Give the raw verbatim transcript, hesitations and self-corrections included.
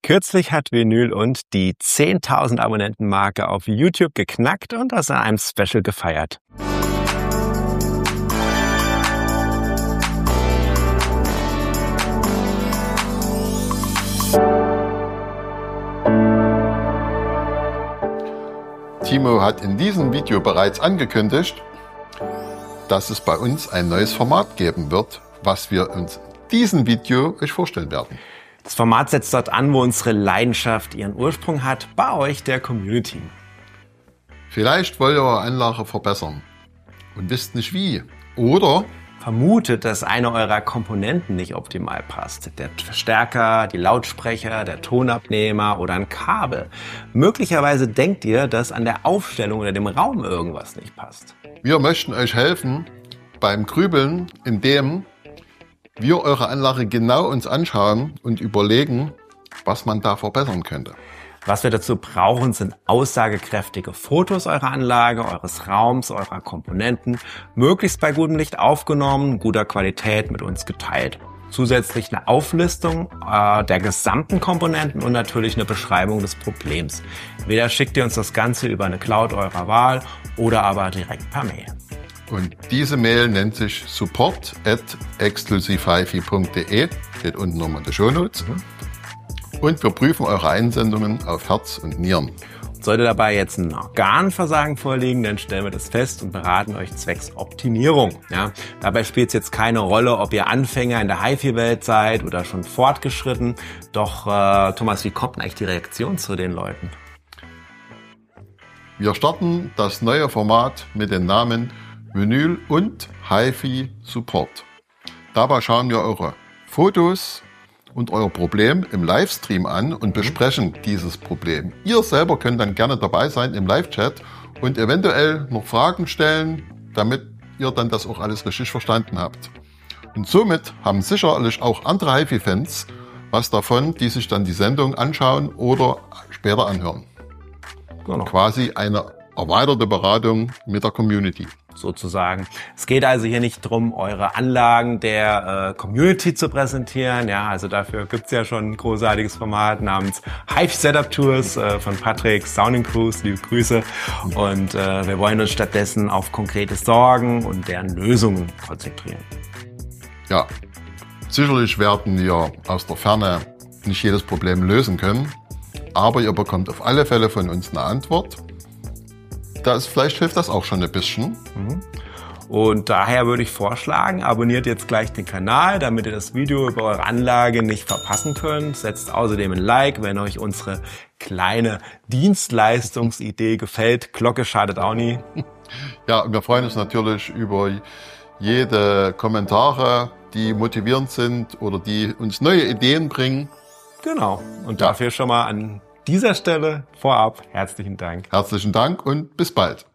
Kürzlich hat Vinyl und die zehntausend Abonnenten-Marke auf YouTube geknackt und das in einem Special gefeiert. Timo hat in diesem Video bereits angekündigt, dass es bei uns ein neues Format geben wird, was wir uns in diesem Video euch vorstellen werden. Das Format setzt dort an, wo unsere Leidenschaft ihren Ursprung hat, bei euch der Community. Vielleicht wollt ihr eure Anlage verbessern und wisst nicht wie. Oder vermutet, dass eine eurer Komponenten nicht optimal passt. Der Verstärker, die Lautsprecher, der Tonabnehmer oder ein Kabel. Möglicherweise denkt ihr, dass an der Aufstellung oder dem Raum irgendwas nicht passt. Wir möchten euch helfen beim Grübeln, indem wir eure Anlage genau uns anschauen und überlegen, was man da verbessern könnte. Was wir dazu brauchen, sind aussagekräftige Fotos eurer Anlage, eures Raums, eurer Komponenten, möglichst bei gutem Licht aufgenommen, guter Qualität mit uns geteilt. Zusätzlich eine Auflistung äh, der gesamten Komponenten und natürlich eine Beschreibung des Problems. Entweder schickt ihr uns das Ganze über eine Cloud eurer Wahl oder aber direkt per Mail. Und diese Mail nennt sich support at exclusivehifi punkt de, steht unten nochmal in den Shownotes. Mhm. Und wir prüfen eure Einsendungen auf Herz und Nieren. Sollte dabei jetzt ein Organversagen vorliegen, dann stellen wir das fest und beraten euch zwecks Optimierung. Ja, dabei spielt es jetzt keine Rolle, ob ihr Anfänger in der HiFi-Welt seid oder schon fortgeschritten. Doch, äh, Thomas, wie kommt denn eigentlich die Reaktion zu den Leuten? Wir starten das neue Format mit dem Namen Vinyl und HiFi Support. Dabei schauen wir eure Fotos und euer Problem im Livestream an und besprechen dieses Problem. Ihr selber könnt dann gerne dabei sein im Live-Chat und eventuell noch Fragen stellen, damit ihr dann das auch alles richtig verstanden habt. Und somit haben sicherlich auch andere HiFi-Fans was davon, die sich dann die Sendung anschauen oder später anhören. Genau. Quasi eine erweiterte Beratung mit der Community. Sozusagen. Es geht also hier nicht darum, eure Anlagen der äh, Community zu präsentieren. Ja, also dafür gibt's ja schon ein großartiges Format namens HiFi Setup Tours äh, von Patrick, Sounding Crews, liebe Grüße. Und äh, wir wollen uns stattdessen auf konkrete Sorgen und deren Lösungen konzentrieren. Ja, sicherlich werden wir aus der Ferne nicht jedes Problem lösen können, aber ihr bekommt auf alle Fälle von uns eine Antwort. Das, vielleicht hilft das auch schon ein bisschen. Und daher würde ich vorschlagen, abonniert jetzt gleich den Kanal, damit ihr das Video über eure Anlage nicht verpassen könnt. Setzt außerdem ein Like, wenn euch unsere kleine Dienstleistungsidee gefällt. Glocke schadet auch nie. Ja, und wir freuen uns natürlich über jede Kommentare, die motivierend sind oder die uns neue Ideen bringen. Genau. Und dafür schon mal an dieser Stelle vorab herzlichen Dank. Herzlichen Dank und bis bald.